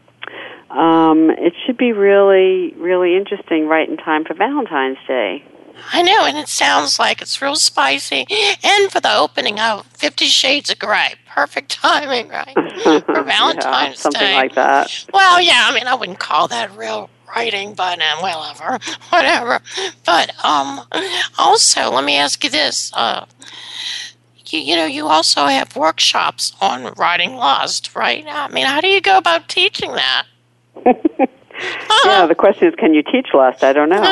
um, it should be really, really interesting right in time for Valentine's Day. I know, and it sounds like it's real spicy. And for the opening of Fifty Shades of Grey. Perfect timing, right? For Valentine's yeah, something Day. like that. Well, yeah, I mean, I wouldn't call that real writing, but uh, whatever, whatever. But um, also, let me ask you this. Uh, you, you know, you also have workshops on writing lust, right? I mean, how do you go about teaching that? Yeah, the question is, can you teach lust? I don't know.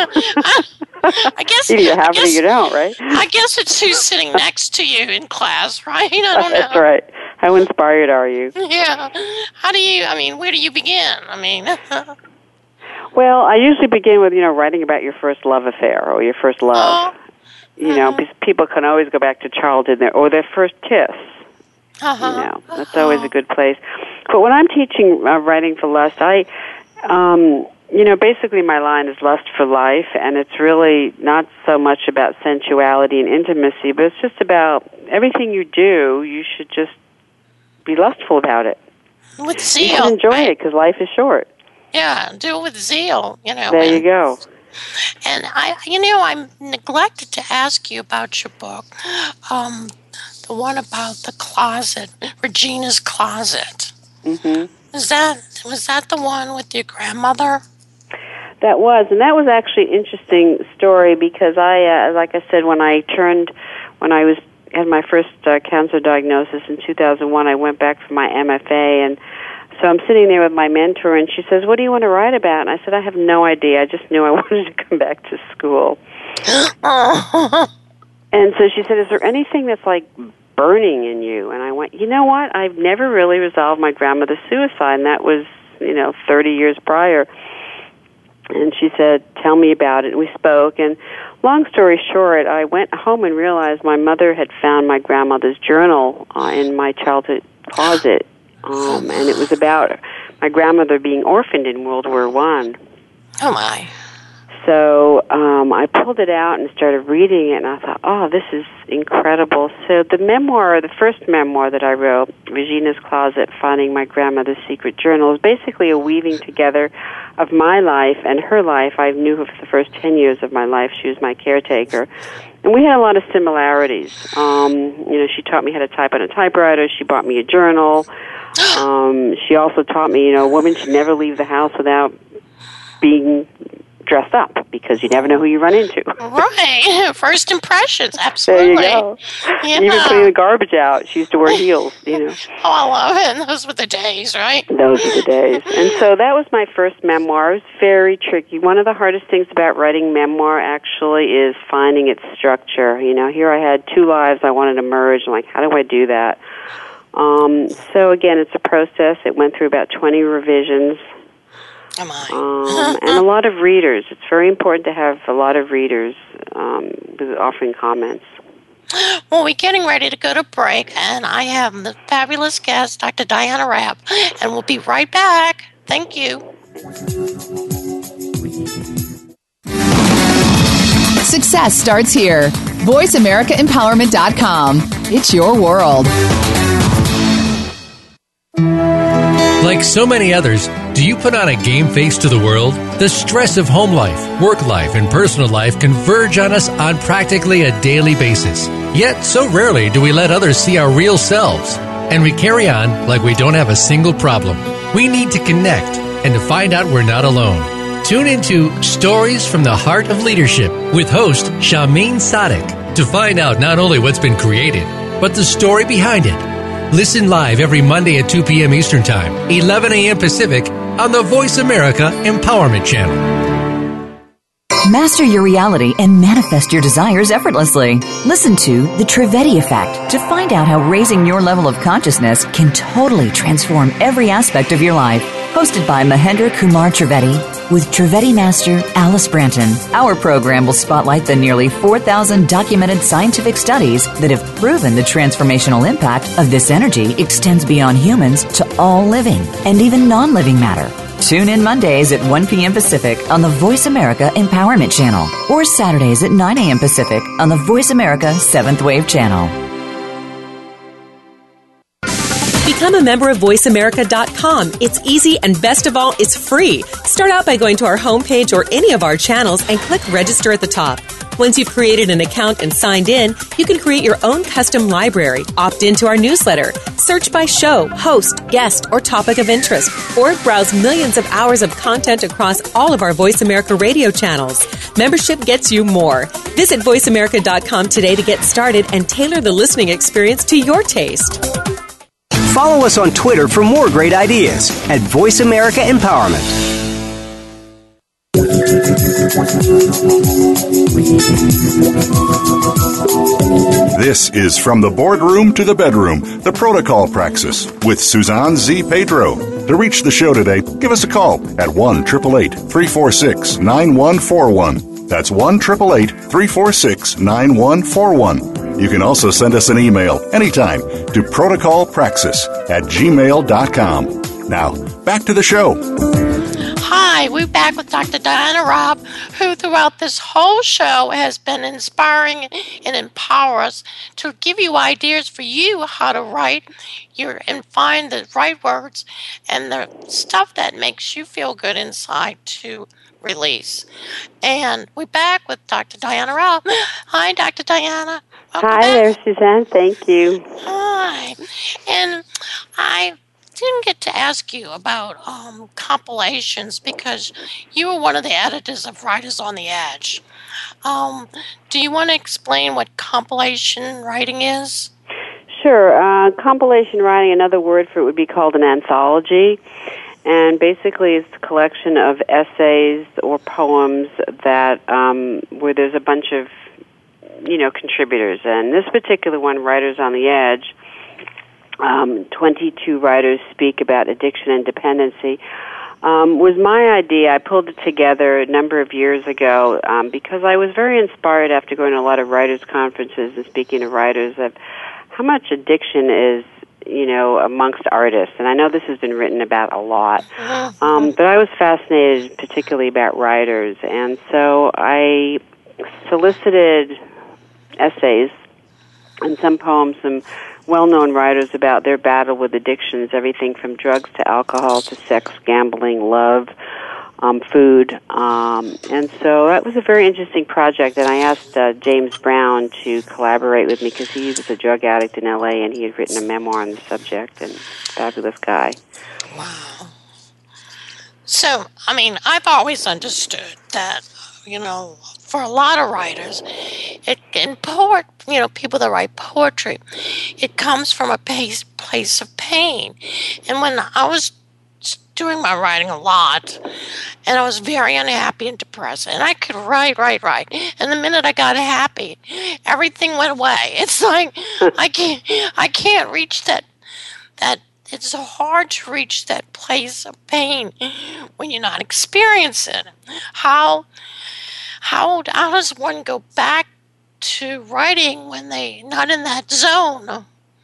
I guess either you have I guess, it or you don't, right? I guess it's who's sitting next to you in class, right? I don't know. That's right. How inspired are you? Yeah. How do you, I mean, where do you begin? I mean... Well, I usually begin with, you know, writing about your first love affair or your first love. Oh. You know, mm-hmm. people can always go back to childhood or their first kiss. Uh-huh. You know, that's always a good place. But when I'm teaching uh, writing for lust, I, um, you know, basically my line is lust for life, and it's really not so much about sensuality and intimacy, but it's just about everything you do, you should just be lustful about it. With zeal. You should enjoy right? it, because life is short. Yeah, do it with zeal, you know. There and, you go. And, I, you know, I neglected to ask you about your book, um, the one about the closet, Regina's Closet. Mm-hmm. Is that, was that the one with your grandmother? That was, and that was actually an interesting story because I, uh, like I said, when I turned, when I was had my first uh, cancer diagnosis in two thousand one, I went back for my M F A, and so I'm sitting there with my mentor, and she says, "What do you want to write about?" And I said, "I have no idea. I just knew I wanted to come back to school." And so she said, "Is there anything that's like burning in you?" And I went, "You know what? I've never really resolved my grandmother's suicide, and that was, you know, thirty years prior." And she said, "Tell me about it." And we spoke, and long story short, I went home and realized my mother had found my grandmother's journal uh, in my childhood closet, um, and it was about my grandmother being orphaned in World War One. Oh, my. So um, I pulled it out and started reading it, and I thought, oh, this is incredible. So the memoir, the first memoir that I wrote, Regina's Closet, Finding My Grandmother's Secret Journal, is basically a weaving together of my life and her life. I knew her for the first ten years of my life. She was my caretaker. And we had a lot of similarities. Um, you know, she taught me how to type on a typewriter. She bought me a journal. Um, she also taught me, you know, a woman should never leave the house without being dressed up, because you never know who you run into. Right. First impressions, absolutely. There you go. Yeah. Even putting the garbage out, she used to wear heels, you know. Oh, I love it. Those were the days, right? Those were the days. And so that was my first memoir. It was very tricky. One of the hardest things about writing memoir, actually, is finding its structure. You know, here I had two lives I wanted to merge. I'm like, how do I do that? Um, so, again, it's a process. It went through about twenty revisions. Am I? Um, and a lot of readers. It's very important to have a lot of readers um, offering comments. Well, we're getting ready to go to break, and I have the fabulous guest, Doctor Diana Rapp, and we'll be right back. Thank you. Success starts here. voice america empowerment dot com. It's your world. Like so many others, do you put on a game face to the world? The stress of home life, work life, and personal life converge on us on practically a daily basis. Yet, so rarely do we let others see our real selves. And we carry on like we don't have a single problem. We need to connect and to find out we're not alone. Tune into Stories from the Heart of Leadership with host Shameen Sadek to find out not only what's been created, but the story behind it. Listen live every Monday at two p.m. Eastern Time, eleven a.m. Pacific, on the Voice America Empowerment Channel. Master your reality and manifest your desires effortlessly. Listen to The Trivedi Effect to find out how raising your level of consciousness can totally transform every aspect of your life. Hosted by Mahendra Kumar Trivedi with Trivedi Master Alice Branton. Our program will spotlight the nearly four thousand documented scientific studies that have proven the transformational impact of this energy extends beyond humans to all living and even non-living matter. Tune in Mondays at one p.m. Pacific on the Voice America Empowerment Channel or Saturdays at nine a.m. Pacific on the Voice America seventh Wave Channel. Become a member of voice america dot com. It's easy, and best of all, it's free. Start out by going to our homepage or any of our channels and click register at the top. Once you've created an account and signed in, you can create your own custom library, opt into our newsletter, search by show, host, guest, or topic of interest, or browse millions of hours of content across all of our Voice America radio channels. Membership gets you more. Visit voice america dot com today to get started and tailor the listening experience to your taste. Follow us on Twitter for more great ideas at Voice America Empowerment. This is From the Boardroom to the Bedroom, the Protocol Praxis with Suzanne Z. Pedro. To reach the show today, give us a call at one eight eight eight, three four six, nine one four one. That's one eight eight eight, three four six, nine one four one. You can also send us an email anytime to protocolpraxis at gmail dot com. Now, back to the show. Hi, we're back with Doctor Diana Robb, who throughout this whole show has been inspiring and empower us to give you ideas for you how to write your and find the right words and the stuff that makes you feel good inside to release. And we're back with Doctor Diana Robb. Hi, Doctor Diana. Welcome Hi back. there, Suzanne. Thank you. Hi. And I didn't get to ask you about um, compilations because you were one of the editors of Writers on the Edge. Um, do you want to explain what compilation writing is? Sure. Uh, compilation writing, another word for it would be called an anthology. And basically it's a collection of essays or poems that um, where there's a bunch of, you know, contributors. And this particular one, Writers on the Edge, Um, twenty-two writers speak about addiction and dependency, um, was my idea. I pulled it together a number of years ago um, because I was very inspired after going to a lot of writers' conferences and speaking to writers of how much addiction is, you know, amongst artists. And I know this has been written about a lot, um, but I was fascinated particularly about writers. And so I solicited essays and some poems, some well-known writers about their battle with addictions, everything from drugs to alcohol to sex, gambling, love, um, food. Um, and so that was a very interesting project, and I asked uh, James Brown to collaborate with me because he was a drug addict in L A and he had written a memoir on the subject, and fabulous guy. Wow. So, I mean, I've always understood that, you know, for a lot of writers, it in poet, you know, people that write poetry, it comes from a place, place of pain. And when I was doing my writing a lot, and I was very unhappy and depressed, and I could write, write, write, and the minute I got happy, everything went away. It's like I can't, I can't reach that, that. It's so hard to reach that place of pain when you're not experiencing it. How, how, how does one go back to writing when they're not in that zone?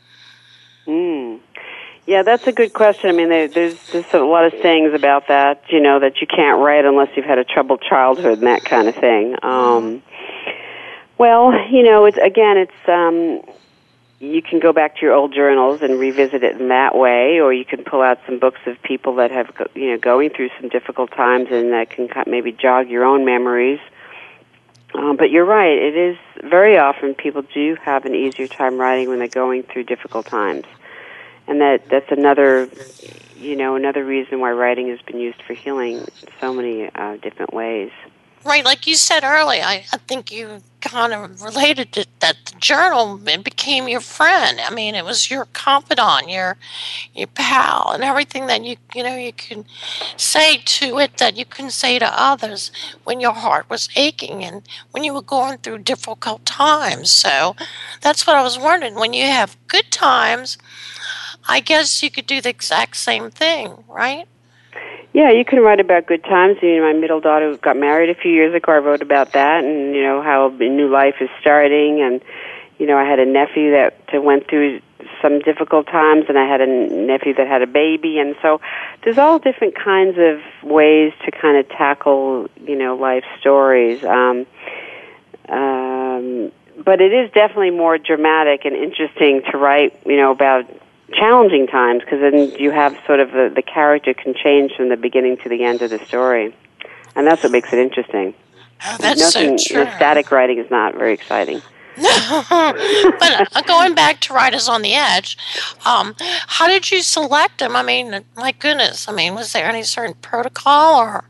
Mm. Yeah, that's a good question. I mean, there, there's there's a lot of sayings about that, you know, that you can't write unless you've had a troubled childhood and that kind of thing. Um, well, you know, it's again, it's... Um, you can go back to your old journals and revisit it in that way, or you can pull out some books of people that have, you know, going through some difficult times and that can maybe jog your own memories. Um, but you're right, it is very often people do have an easier time writing when they're going through difficult times. And that that's another, you know, another reason why writing has been used for healing in so many uh, different ways. Right, like you said earlier, I, I think you kind of related it that the journal it became your friend. I mean, it was your confidant, your your pal, and everything that you you know you can say to it that you couldn't say to others when your heart was aching and when you were going through difficult times. So that's what I was wondering. When you have good times, I guess you could do the exact same thing, right? Yeah, you can write about good times. You know, my middle daughter got married a few years ago. I wrote about that, and you know how a new life is starting. And you know, I had a nephew that went through some difficult times, and I had a nephew that had a baby. And so, there's all different kinds of ways to kind of tackle, you know, life stories. Um, um, but it is definitely more dramatic and interesting to write, you know, about challenging times, because then you have sort of the, the character can change from the beginning to the end of the story, and that's what makes it interesting. Oh, that's Nothing, so true. The static writing is not very exciting. But uh, going back to Writers on the Edge, um, how did you select them? I mean, my goodness, I mean, was there any certain protocol or?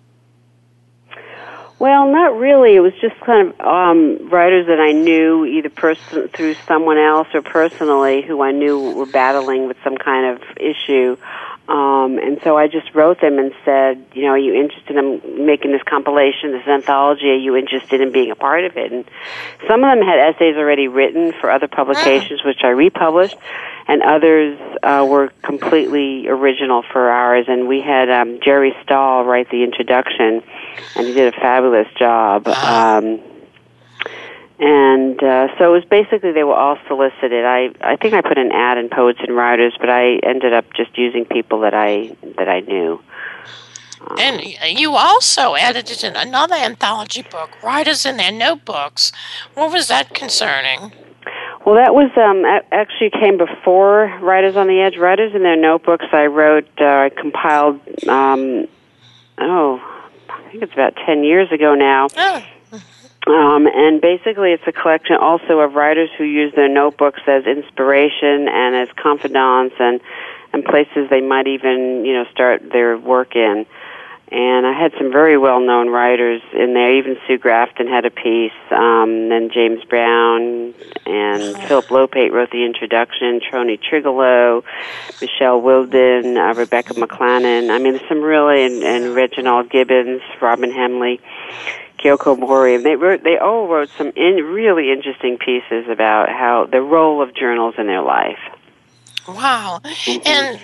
Well, not really. It was just kind of um, writers that I knew either person through someone else or personally who I knew were battling with some kind of issue. Um, and so I just wrote them and said, you know, are you interested in making this compilation, this anthology? Are you interested in being a part of it? And some of them had essays already written for other publications, which I republished, and others uh, were completely original for ours. And we had um, Jerry Stahl write the introduction, and he did a fabulous job. Um, And uh, so it was basically they were all solicited. I I think I put an ad in Poets and Writers, but I ended up just using people that I that I knew. Um, and you also edited in another anthology book, Writers in Their Notebooks. What was that concerning? Well, that was um, actually came before Writers on the Edge. Writers in Their Notebooks, I wrote, uh, I compiled, um, oh, I think it's about ten years ago now. Oh. Um, and basically it's a collection also of writers who use their notebooks as inspiration and as confidants and, and places they might even, you know, start their work in. And I had some very well-known writers in there. Even Sue Grafton had a piece, um, then James Brown and Philip Lopate wrote the introduction, Troni Trigolo, Michelle Wilden, uh, Rebecca McClannon. I mean, there's some really, and, and Reginald Gibbons, Robin Hemley, Kyoko Mori. They wrote, they all wrote some in, really interesting pieces about how the role of journals in their life. Wow. And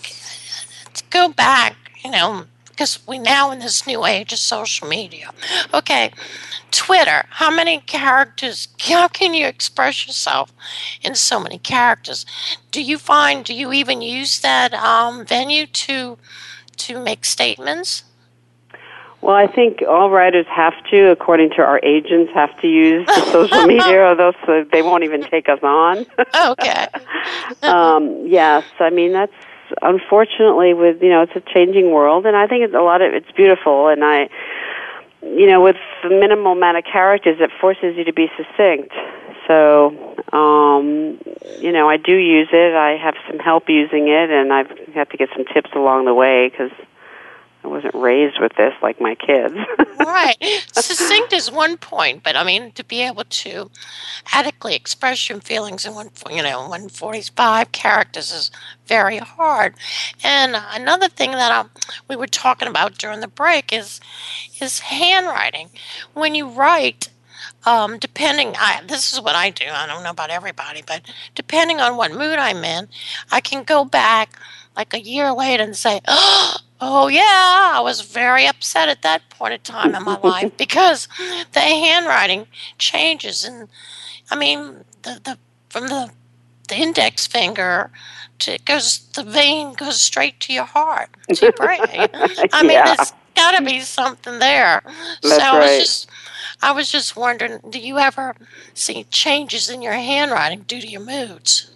to go back, you know, because we now in this new age of social media. Okay, Twitter, how many characters, how can you express yourself in so many characters? Do you find, do you even use that um, venue to to make statements? Well, I think all writers have to, according to our agents, have to use the social media, or those, uh, they won't even take us on. Okay. um, yes, I mean, that's, unfortunately, with, you know, it's a changing world, and I think it's a lot of, it's beautiful, and I, you know, with the minimal amount of characters, it forces you to be succinct. So, um, you know, I do use it. I have some help using it, and I've had to get some tips along the way, because I wasn't raised with this like my kids. Right. Succinct is one point, but I mean, to be able to adequately express your feelings in one, you know, one hundred forty-five characters is very hard. And another thing that I, we were talking about during the break is is handwriting. When you write, um, depending, I, this is what I do. I don't know about everybody, but depending on what mood I'm in, I can go back like a year later and say, oh, oh yeah, I was very upset at that point in time in my life because the handwriting changes. And I mean, the, the from the, the index finger to it goes, the vein goes straight to your heart, to your brain. I mean, Yeah. there's got to be something there. That's so I was right. just, I was just wondering, do you ever see changes in your handwriting due to your moods?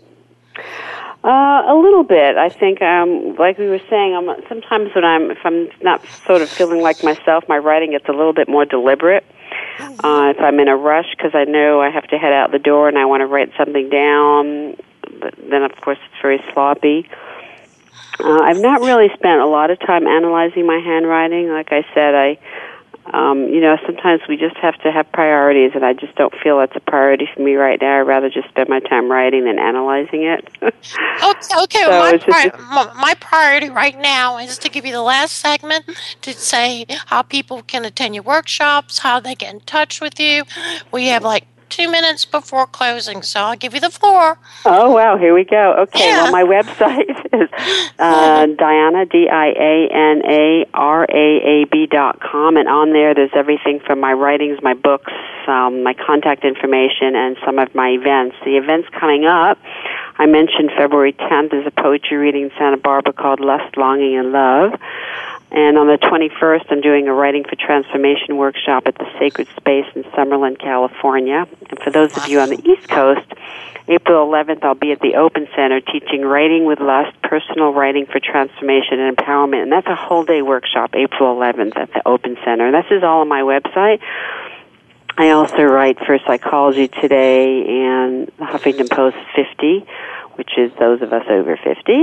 Uh, a little bit. I think, um, like we were saying, I'm, sometimes when I'm, if I'm not sort of feeling like myself, my writing gets a little bit more deliberate. Uh, if I'm in a rush because I know I have to head out the door and I want to write something down, but then of course it's very sloppy. Uh, I've not really spent a lot of time analyzing my handwriting. Like I said, I, um, you know, sometimes we just have to have priorities, and I just don't feel that's a priority for me right now. I'd rather just spend my time writing than analyzing it. Okay, okay. So well, my, it's just- pri- my, my priority right now is to give you the last segment to say how people can attend your workshops, how they get in touch with you. We have like two minutes before closing, so I'll give you the floor. Oh, wow, here we go. Okay, Yeah. well, my website is uh, Diana, D I A N A R A A B dot com, and on there there's everything from my writings, my books, um, my contact information, and some of my events. The events coming up, I mentioned February tenth is a poetry reading in Santa Barbara called Lust, Longing, and Love. And on the twenty-first, I'm doing a Writing for Transformation workshop at the Sacred Space in Summerlin, California. And for those of you on the East Coast, April eleventh, I'll be at the Open Center teaching Writing with Lust, Personal Writing for Transformation and Empowerment. And that's a whole-day workshop, April eleventh, at the Open Center. And this is all on my website. I also write for Psychology Today and the Huffington Post fifty, which is those of us over fifty,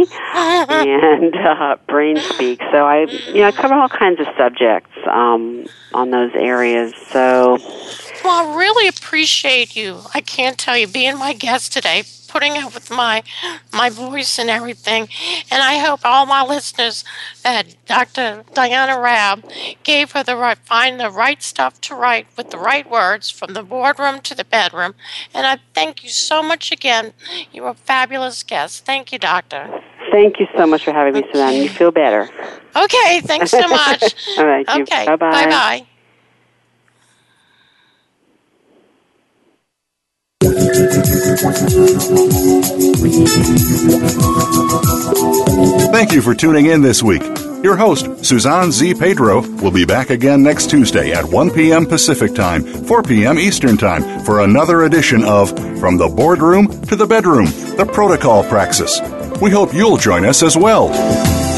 and uh, Brain Speak. So I, you know, I cover all kinds of subjects um, on those areas. So, Well, I really appreciate you. I can't tell you being my guest today, putting up with my my voice and everything. And I hope all my listeners that Doctor Diana Rabb gave her the right, find the right stuff to write with the right words from the boardroom to the bedroom. And I thank you so much again. You're a fabulous guest. Thank you, Doctor. thank you so much for having me, Suzanne. You feel better. Okay, thanks so much. All right. you- Okay, Bye-bye. bye-bye. Thank you for tuning in this week. Your host, Suzanne Z. Pedro, will be back again next Tuesday at one p.m. Pacific Time, four p.m. Eastern Time for another edition of From the Boardroom to the Bedroom, the Protocol Praxis. We hope you'll join us as well.